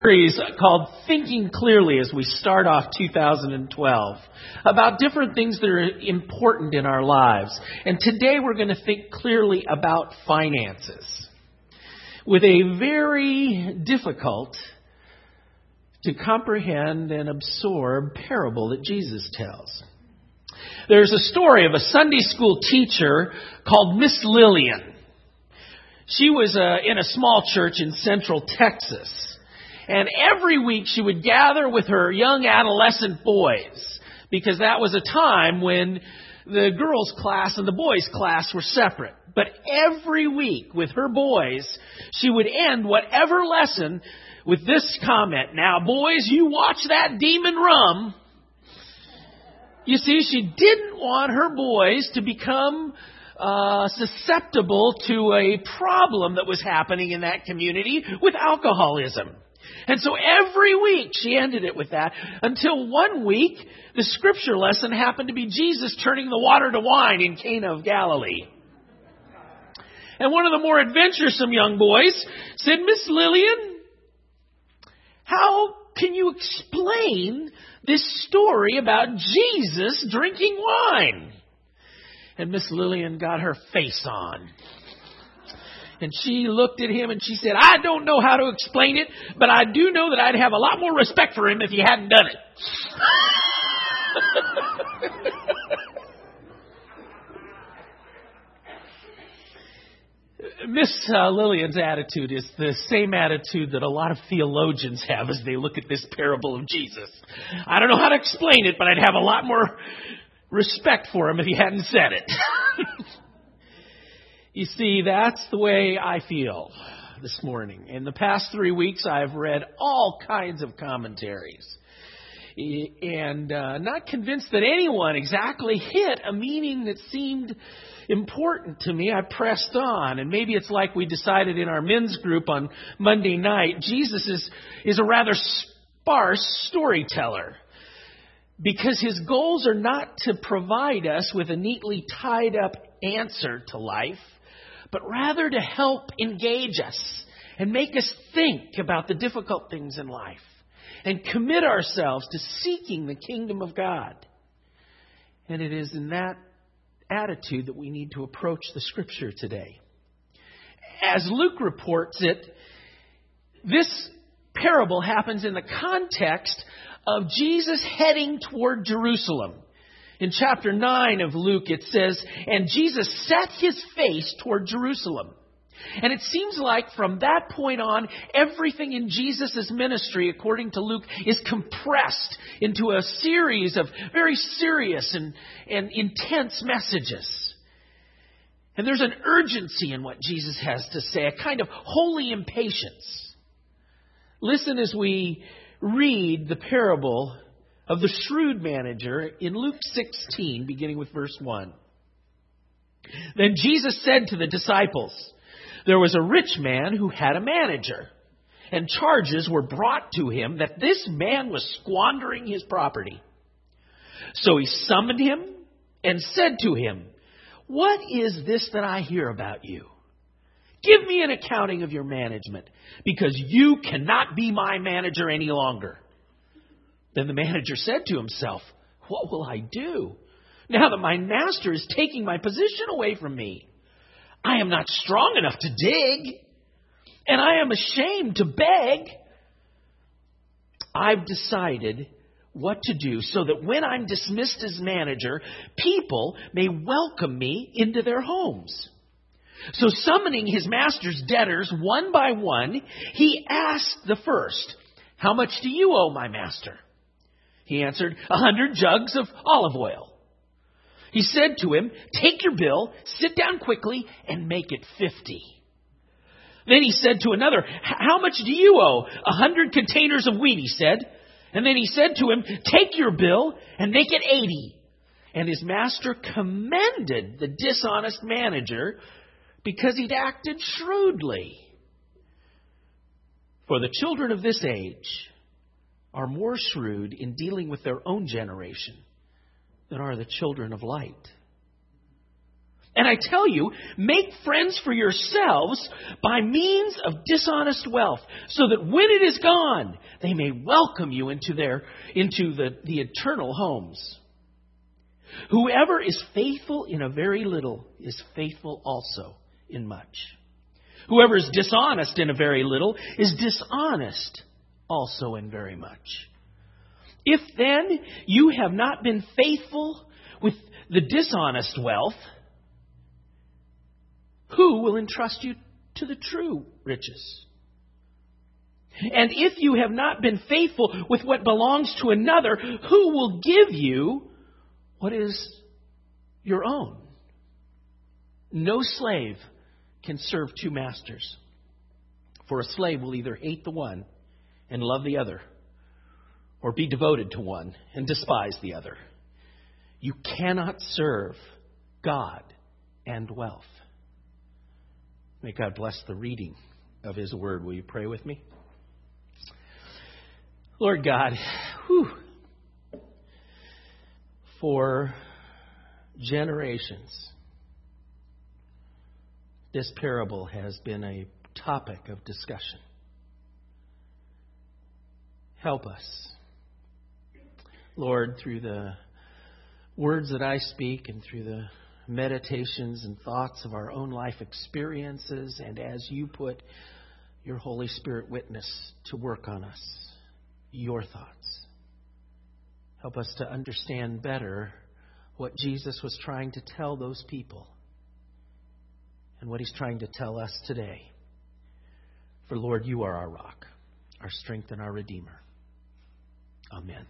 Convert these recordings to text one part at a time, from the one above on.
Series called Thinking Clearly as we start off 2012 about different things that are important in our lives. And today we're going to think clearly about finances with a very difficult to comprehend and absorb parable that Jesus tells. There's a story of a Sunday school teacher called Miss Lillian. She was in a small church in central Texas. And every week she would gather with her young adolescent boys, because that was a time when the girls' class and the boys' class were separate. But every week with her boys, she would end whatever lesson with this comment: "Now, boys, you watch that demon rum." You see, she didn't want her boys to become susceptible to a problem that was happening in that community with alcoholism. And so every week she ended it with that, until one week the scripture lesson happened to be Jesus turning the water to wine in Cana of Galilee. And one of the more adventuresome young boys said, "Miss Lillian, how can you explain this story about Jesus drinking wine?" And Miss Lillian got her face on. And she looked at him and she said, "I don't know how to explain it, but I do know that I'd have a lot more respect for him if he hadn't done it." Miss Lillian's attitude is the same attitude that a lot of theologians have as they look at this parable of Jesus. "I don't know how to explain it, but I'd have a lot more respect for him if he hadn't said it." You see, that's the way I feel this morning. In the past 3 weeks, I've read all kinds of commentaries. And not convinced that anyone exactly hit a meaning that seemed important to me, I pressed on. And maybe it's like we decided in our men's group on Monday night, Jesus is a rather sparse storyteller, because his goals are not to provide us with a neatly tied up answer to life, but rather to help engage us and make us think about the difficult things in life and commit ourselves to seeking the kingdom of God. And it is in that attitude that we need to approach the scripture today. As Luke reports it, this parable happens in the context of Jesus heading toward Jerusalem. In chapter 9 of Luke, it says, "And Jesus set his face toward Jerusalem." And it seems like from that point on, everything in Jesus' ministry, according to Luke, is compressed into a series of very serious and intense messages. And there's an urgency in what Jesus has to say, a kind of holy impatience. Listen as we read the parable of the shrewd manager in Luke 16, beginning with verse 1. "Then Jesus said to the disciples, 'There was a rich man who had a manager, and charges were brought to him that this man was squandering his property. So he summoned him and said to him, "What is this that I hear about you? Give me an accounting of your management, because you cannot be my manager any longer." Then the manager said to himself, "What will I do now that my master is taking my position away from me? I am not strong enough to dig, and I am ashamed to beg. I've decided what to do so that when I'm dismissed as manager, people may welcome me into their homes." So summoning his master's debtors one by one, he asked the first, "How much do you owe my master?" He answered, 100 jugs of olive oil. He said to him, "Take your bill, sit down quickly, and make it 50. Then he said to another, "How much do you owe?" 100 containers of wheat, he said. And then he said to him, "Take your bill and make it 80. And his master commended the dishonest manager because he'd acted shrewdly. For the children of this age are more shrewd in dealing with their own generation than are the children of light." And I tell you, make friends for yourselves by means of dishonest wealth, so that when it is gone, they may welcome you into the eternal homes. Whoever is faithful in a very little is faithful also in much. Whoever is dishonest in a very little is dishonest also in very much. If then you have not been faithful with the dishonest wealth, who will entrust you to the true riches? And if you have not been faithful with what belongs to another, who will give you what is your own? No slave can serve two masters, for a slave will either hate the one and love the other, or be devoted to one and despise the other. You cannot serve God and wealth. May God bless the reading of His Word. Will you pray with me? Lord God, for generations, this parable has been a topic of discussion. Help us, Lord, through the words that I speak and through the meditations and thoughts of our own life experiences, and as you put your Holy Spirit witness to work on us, your thoughts. Help us to understand better what Jesus was trying to tell those people and what He's trying to tell us today. For Lord, you are our rock, our strength, and our Redeemer. Amen.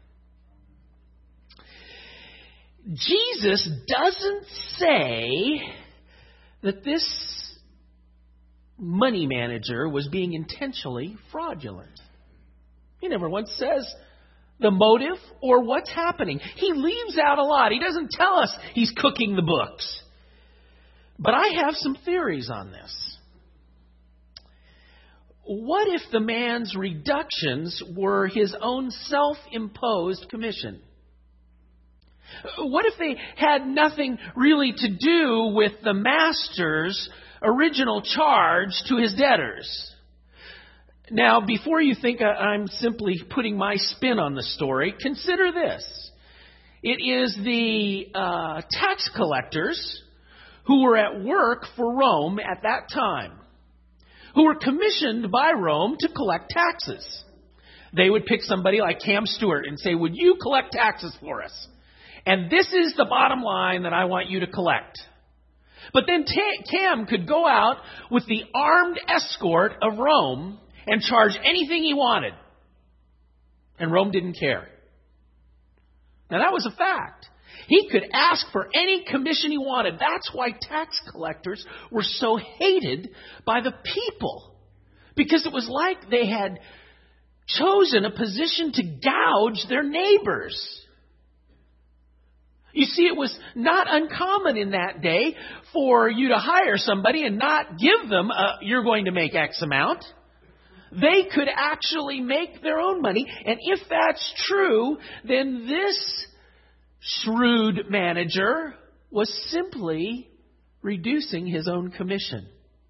Jesus doesn't say that this money manager was being intentionally fraudulent. He never once says the motive or what's happening. He leaves out a lot. He doesn't tell us he's cooking the books. But I have some theories on this. What if the man's reductions were his own self-imposed commission? What if they had nothing really to do with the master's original charge to his debtors? Now, before you think I'm simply putting my spin on the story, consider this. It is the tax collectors who were at work for Rome at that time, who were commissioned by Rome to collect taxes. They would pick somebody like Cam Stewart and say, would you collect taxes for us? And this is the bottom line that I want you to collect. But then Cam could go out with the armed escort of Rome and charge anything he wanted. And Rome didn't care. Now that was a fact. He could ask for any commission he wanted. That's why tax collectors were so hated by the people. Because it was like they had chosen a position to gouge their neighbors. You see, it was not uncommon in that day for you to hire somebody and not give them, you're going to make X amount. They could actually make their own money. And if that's true, then this shrewd manager was simply reducing his own commission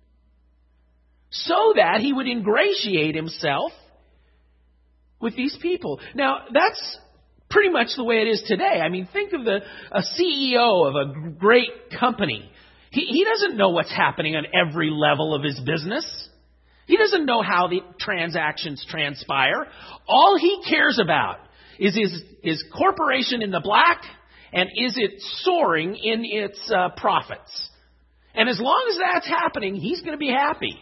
so that he would ingratiate himself with these people. Now, that's pretty much the way it is today. I mean, think of a CEO of a great company. He doesn't know what's happening on every level of his business. He doesn't know how the transactions transpire. All he cares about is his corporation in the black, and is it soaring in its profits. And as long as that's happening, he's going to be happy.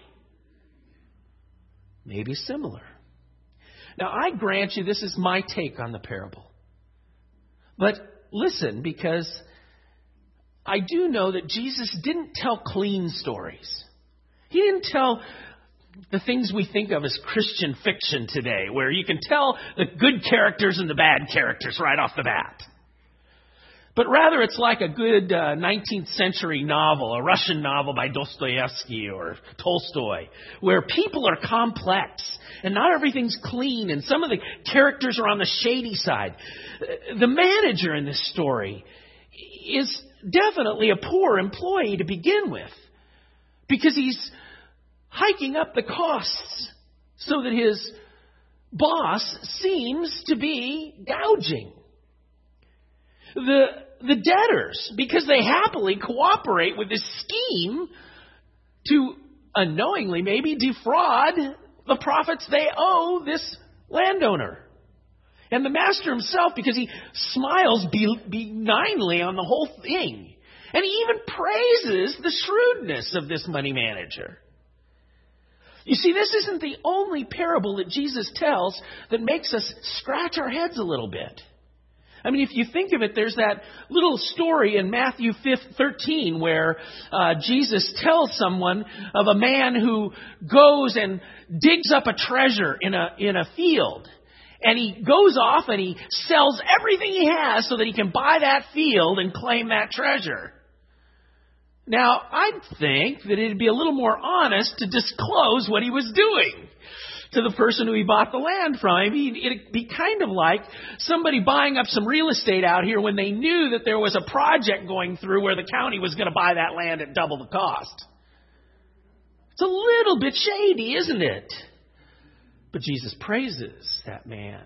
Maybe similar. Now, I grant you this is my take on the parable. But listen, because I do know that Jesus didn't tell clean stories. He didn't tell the things we think of as Christian fiction today, where you can tell the good characters and the bad characters right off the bat. But rather, it's like a good 19th century novel, a Russian novel by Dostoevsky or Tolstoy, where people are complex and not everything's clean, and some of the characters are on the shady side. The manager in this story is definitely a poor employee to begin with, because he's hiking up the costs so that his boss seems to be gouging. The debtors, because they happily cooperate with this scheme to unknowingly maybe defraud the profits they owe this landowner. And the master himself, because he smiles benignly on the whole thing. And he even praises the shrewdness of this money manager. You see, this isn't the only parable that Jesus tells that makes us scratch our heads a little bit. I mean, if you think of it, there's that little story in Matthew 13 where Jesus tells someone of a man who goes and digs up a treasure in a field. And he goes off and he sells everything he has so that he can buy that field and claim that treasure. Now, I'd think that it'd be a little more honest to disclose what he was doing to the person who he bought the land from. I mean, it'd be kind of like somebody buying up some real estate out here when they knew that there was a project going through where the county was going to buy that land at double the cost. It's a little bit shady, isn't it? But Jesus praises that man.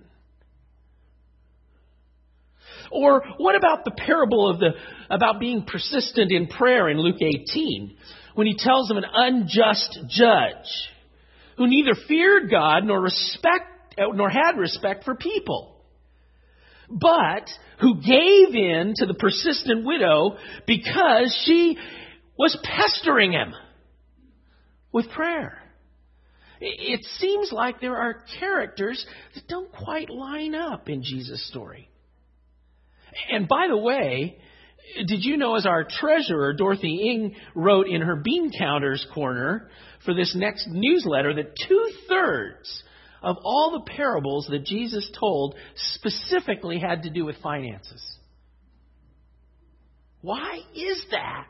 Or what about the parable about being persistent in prayer in Luke 18, when he tells of an unjust judge who neither feared God nor had respect for people, but who gave in to the persistent widow because she was pestering him with prayer? It seems like there are characters that don't quite line up in Jesus' story. And by the way, did you know, as our treasurer, Dorothy Ng, wrote in her Bean Counters corner for this next newsletter, that 2/3 of all the parables that Jesus told specifically had to do with finances? Why is that?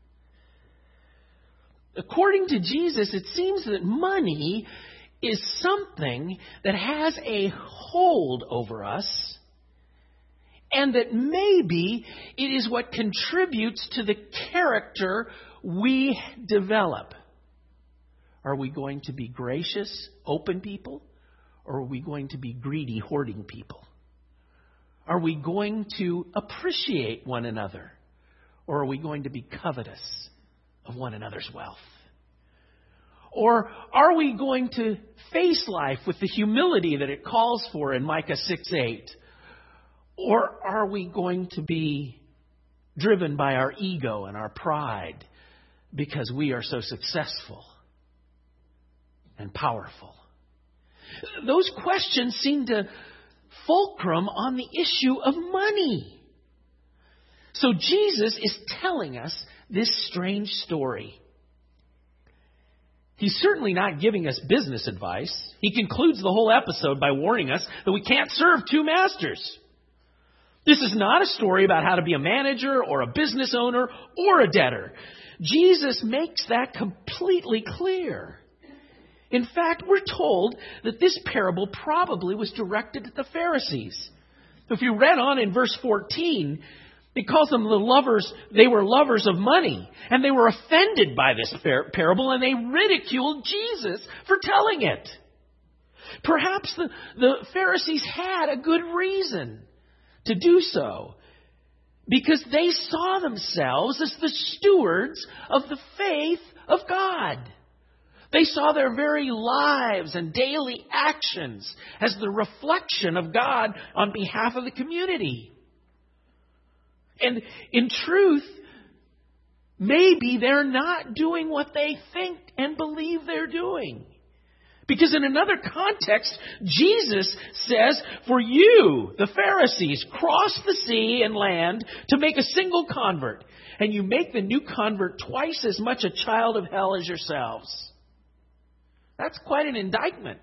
According to Jesus, it seems that money is something that has a hold over us, and that maybe it is what contributes to the character we develop. Are we going to be gracious, open people, or are we going to be greedy, hoarding people? Are we going to appreciate one another, or are we going to be covetous of one another's wealth? Or are we going to face life with the humility that it calls for in Micah 6:8? Or are we going to be driven by our ego and our pride because we are so successful and powerful? Those questions seem to fulcrum on the issue of money. So Jesus is telling us this strange story. He's certainly not giving us business advice. He concludes the whole episode by warning us that we can't serve two masters. This is not a story about how to be a manager or a business owner or a debtor. Jesus makes that completely clear. In fact, we're told that this parable probably was directed at the Pharisees. If you read on in verse 14, it calls them the lovers. They were lovers of money, and they were offended by this parable, and they ridiculed Jesus for telling it. Perhaps the Pharisees had a good reason to do so, because they saw themselves as the stewards of the faith of God. They saw their very lives and daily actions as the reflection of God on behalf of the community. And in truth, maybe they're not doing what they think and believe they're doing. Because in another context, Jesus says, for you, the Pharisees, cross the sea and land to make a single convert, and you make the new convert twice as much a child of hell as yourselves. That's quite an indictment.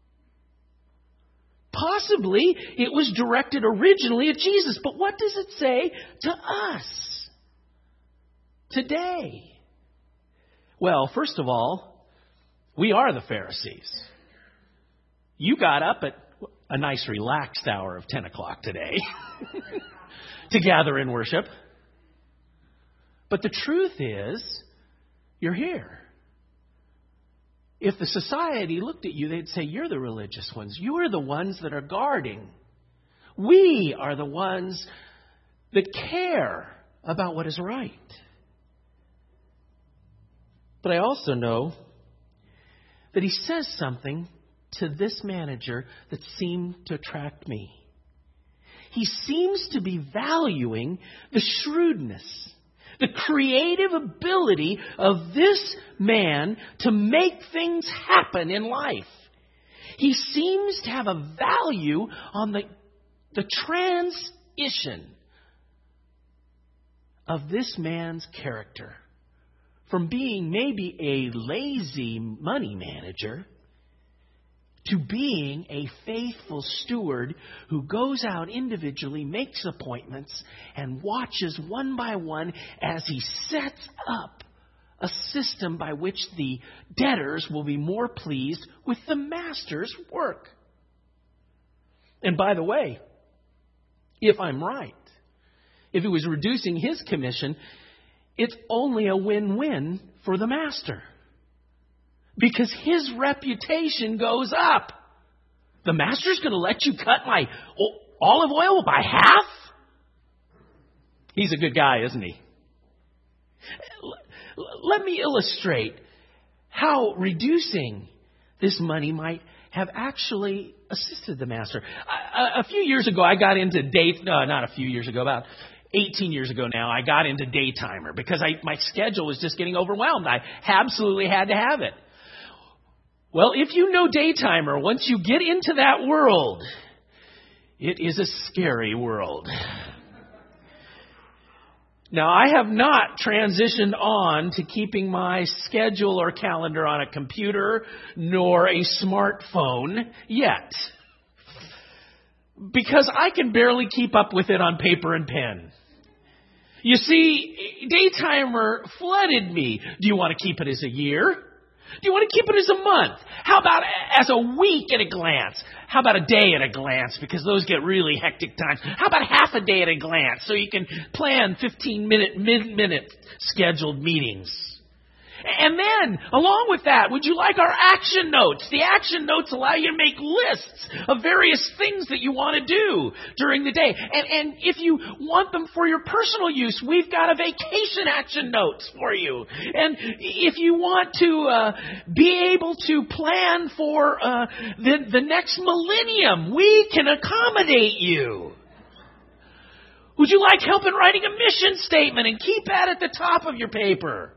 Possibly it was directed originally at Jesus, but what does it say to us today? Well, first of all, we are the Pharisees. You got up at a nice relaxed hour of 10 o'clock today to gather in worship. But the truth is, you're here. If the society looked at you, they'd say, you're the religious ones. You're the ones that are guarding. We are the ones that care about what is right. But I also know that he says something to this manager that seemed to attract me. He seems to be valuing the shrewdness, the creative ability of this man to make things happen in life. He seems to have a value on the transition of this man's character from being maybe a lazy money manager to being a faithful steward who goes out individually, makes appointments, and watches one by one as he sets up a system by which the debtors will be more pleased with the master's work. And by the way, if I'm right, if it was reducing his commission, it's only a win-win for the master. Because his reputation goes up. The master's going to let you cut my olive oil by half? He's a good guy, isn't he? Let me illustrate how reducing this money might have actually assisted the master. A few years ago, I got into not a few years ago, about 18 years ago now, I got into Daytimer because my schedule was just getting overwhelmed. I absolutely had to have it. Well, if you know Daytimer, once you get into that world, it is a scary world. Now, I have not transitioned on to keeping my schedule or calendar on a computer nor a smartphone yet, because I can barely keep up with it on paper and pen. You see, Daytimer flooded me. Do you want to keep it as a year? Do you want to keep it as a month? How about as a week at a glance? How about a day at a glance? Because those get really hectic times. How about half a day at a glance so you can plan 15-minute scheduled meetings? And then, along with that, would you like our action notes? The action notes allow you to make lists of various things that you want to do during the day. And if you want them for your personal use, we've got a vacation action notes for you. And if you want to be able to plan for the next millennium, we can accommodate you. Would you like help in writing a mission statement and keep that at the top of your paper?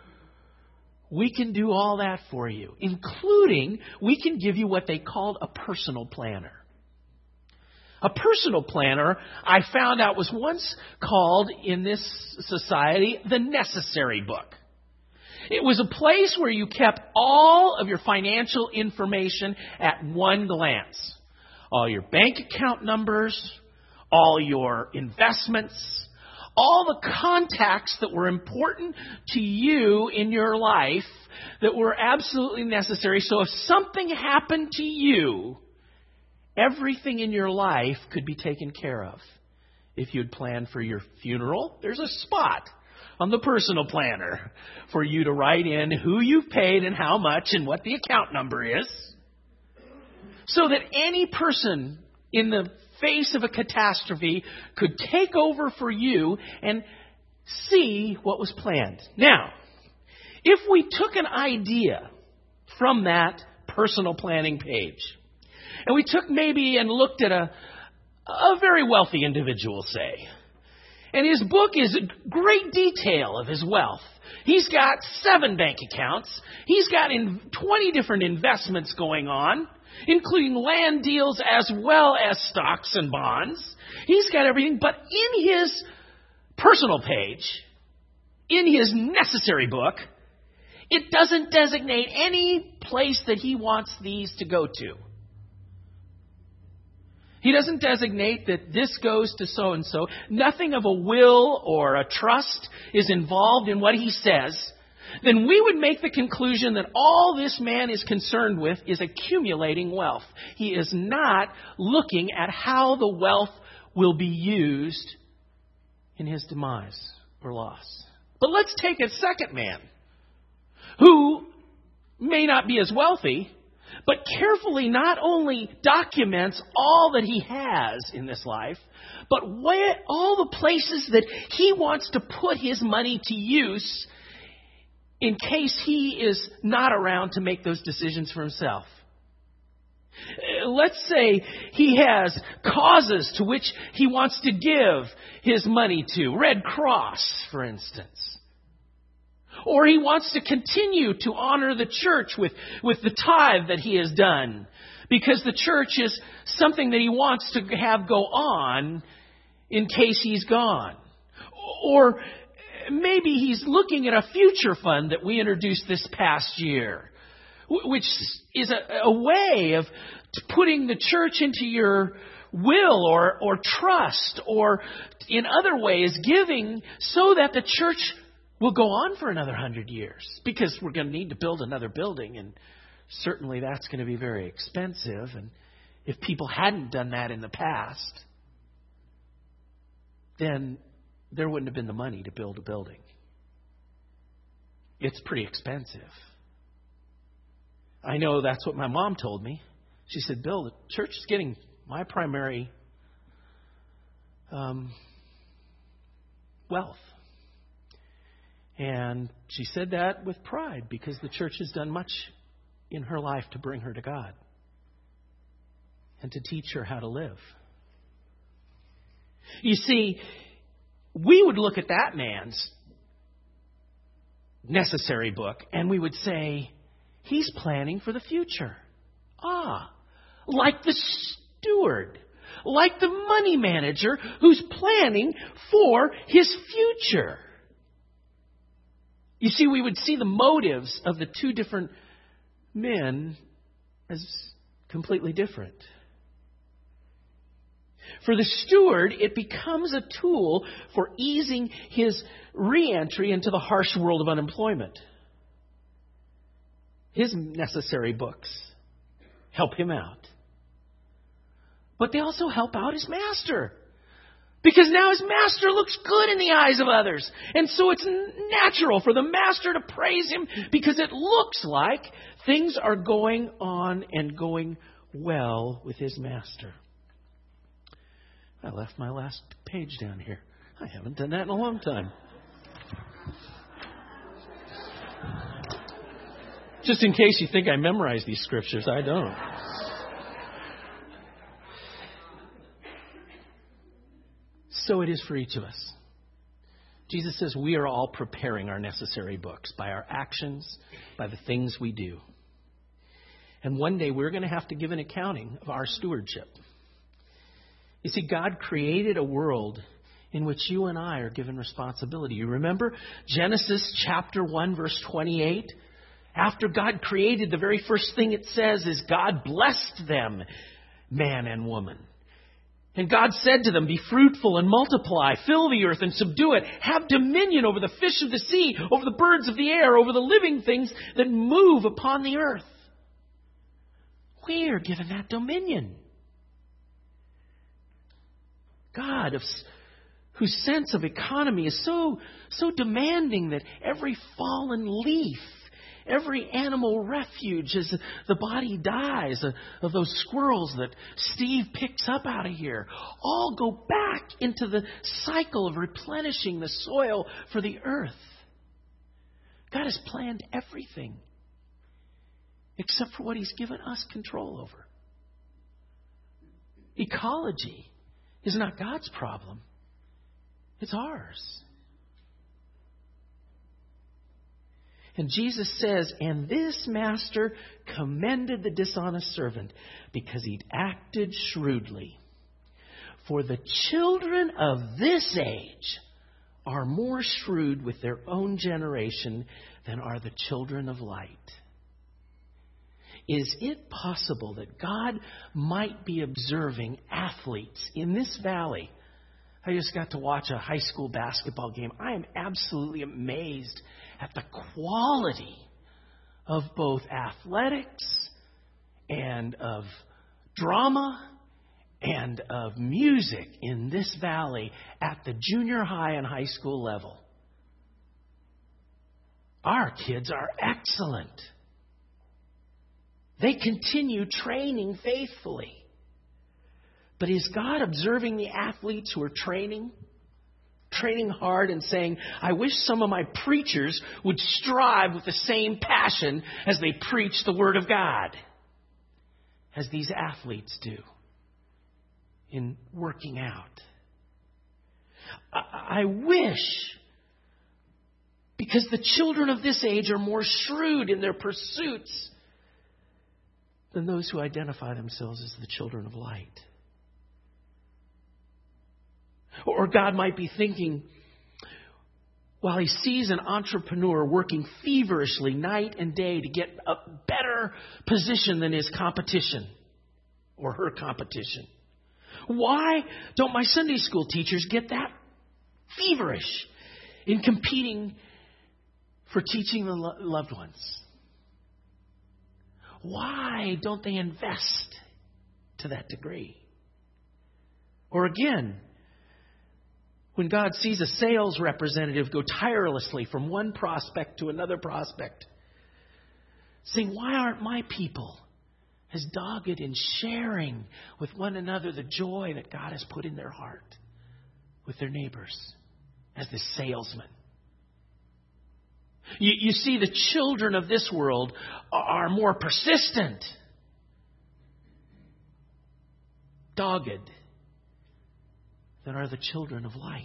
We can do all that for you, including we can give you what they called a personal planner. A personal planner, I found out, was once called in this society the necessary book. It was a place where you kept all of your financial information at one glance. All your bank account numbers, all your investments, all the contacts that were important to you in your life that were absolutely necessary. So if something happened to you, everything in your life could be taken care of. If you'd planned for your funeral, there's a spot on the personal planner for you to write in who you've paid and how much and what the account number is, so that any person in the face of a catastrophe could take over for you and see what was planned. Now, if we took an idea from that personal planning page, and we took maybe and looked at a very wealthy individual, say, and his book is great detail of his wealth. He's got 7 bank accounts. He's got 20 different investments going on, including land deals as well as stocks and bonds. He's got everything. But in his personal page, in his necessary book, it doesn't designate any place that he wants these to go to. He doesn't designate that this goes to so-and-so. Nothing of a will or a trust is involved in what he says. Then we would make the conclusion that all this man is concerned with is accumulating wealth. He is not looking at how the wealth will be used in his demise or loss. But let's take a second man who may not be as wealthy, but carefully not only documents all that he has in this life, but all the places that he wants to put his money to use in case he is not around to make those decisions for himself. Let's say he has causes to which he wants to give his money to. Red Cross, for instance. Or he wants to continue to honor the church with the tithe that he has done, because the church is something that he wants to have go on in case he's gone. Or maybe he's looking at a future fund that we introduced this past year, which is a way of putting the church into your will or trust, or in other ways giving so that the church will go on for another 100 years, because we're going to need to build another building, and certainly that's going to be very expensive. And if people hadn't done that in the past, then there wouldn't have been the money to build a building. It's pretty expensive. I know that's what my mom told me. She said, Bill, the church is getting my primary wealth. And she said that with pride, because the church has done much in her life to bring her to God and to teach her how to live. You see, we would look at that man's necessary book and we would say, he's planning for the future. Like the steward, like the money manager who's planning for his future. You see, we would see the motives of the two different men as completely different. For the steward, it becomes a tool for easing his re-entry into the harsh world of unemployment. His necessary books help him out. But they also help out his master. Because now his master looks good in the eyes of others. And so it's natural for the master to praise him, because it looks like things are going on and going well with his master. I left my last page down here. I haven't done that in a long time. Just in case you think I memorized these scriptures, I don't. So it is for each of us. Jesus says we are all preparing our necessary books by our actions, by the things we do. And one day we're going to have to give an accounting of our stewardship. You see, God created a world in which you and I are given responsibility. You remember Genesis chapter 1, verse 28? After God created, the very first thing it says is God blessed them, man and woman. And God said to them, be fruitful and multiply, fill the earth and subdue it. Have dominion over the fish of the sea, over the birds of the air, over the living things that move upon the earth. We are given that dominion. God, whose sense of economy is so demanding that every fallen leaf, every animal refuge as the body dies of those squirrels that Steve picks up out of here, all go back into the cycle of replenishing the soil for the earth. God has planned everything except for what He's given us control over. Ecology is not God's problem. It's ours. And Jesus says, and this master commended the dishonest servant because he'd acted shrewdly. For the children of this age are more shrewd with their own generation than are the children of light. Is it possible that God might be observing athletes in this valley? I just got to watch a high school basketball game. I am absolutely amazed at the quality of both athletics and of drama and of music in this valley at the junior high and high school level. Our kids are excellent. They continue training faithfully. But is God observing the athletes who are training hard and saying, I wish some of my preachers would strive with the same passion as they preach the Word of God, as these athletes do in working out? I wish, because the children of this age are more shrewd in their pursuits than those who identify themselves as the children of light. Or God might be thinking, while He sees an entrepreneur working feverishly night and day to get a better position than his competition or her competition, why don't my Sunday school teachers get that feverish in competing for teaching the loved ones? Why don't they invest to that degree? Or again, when God sees a sales representative go tirelessly from one prospect to another prospect, saying, why aren't my people as dogged in sharing with one another the joy that God has put in their heart with their neighbors as the salesman? You see, the children of this world are more persistent, dogged, than are the children of light.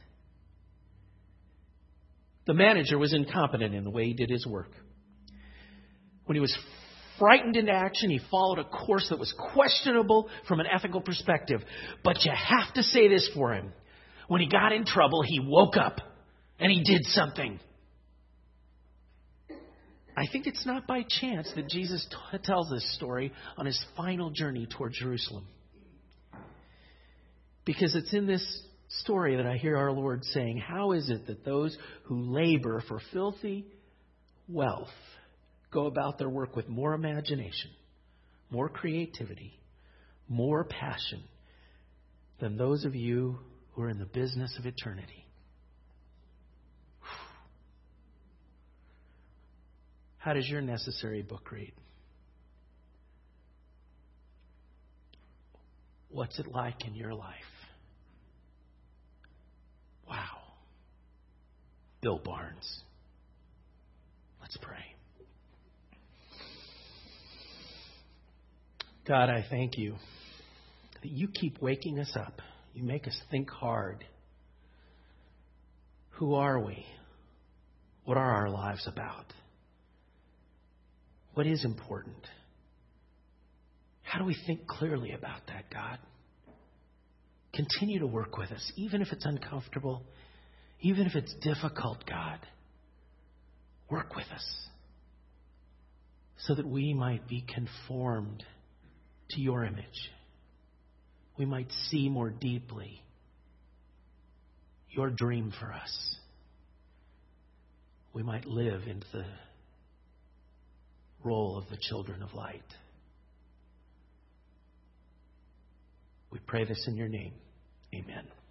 The manager was incompetent in the way he did his work. When he was frightened into action, he followed a course that was questionable from an ethical perspective. But you have to say this for him. When he got in trouble, he woke up and he did something. I think it's not by chance that Jesus tells this story on his final journey toward Jerusalem. Because it's in this story that I hear our Lord saying, how is it that those who labor for filthy wealth go about their work with more imagination, more creativity, more passion than those of you who are in the business of eternity? How does your necessary book read? What's it like in your life? Wow. Bill Barnes. Let's pray. God, I thank you that you keep waking us up. You make us think hard. Who are we? What are our lives about? What is important? How do we think clearly about that, God? Continue to work with us, even if it's uncomfortable, even if it's difficult, God. Work with us so that we might be conformed to your image. We might see more deeply your dream for us. We might live into the role of the children of light. We pray this in your name. Amen.